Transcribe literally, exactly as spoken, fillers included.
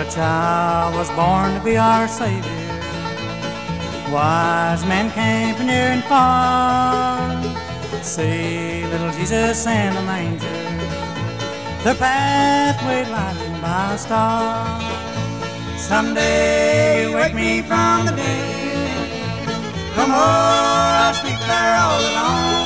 A child was born to be our Savior. Wise men came from near and far. See little Jesus in a manger, the pathway lighted by a star. Someday wake me from the dead, no more I'll sleep there all alone.